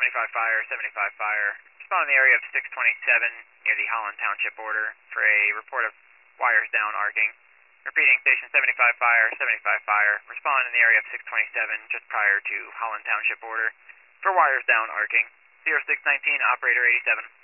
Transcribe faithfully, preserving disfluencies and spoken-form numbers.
seventy-five fire, seventy-five fire. Respond in the area of six twenty-seven near the Holland Township border for a report of wires down arcing. Repeating, station seventy-five fire, seventy-five fire. Respond in the area of six twenty-seven just prior to Holland Township border for wires down arcing. zero six nineteen, operator eighty-seven.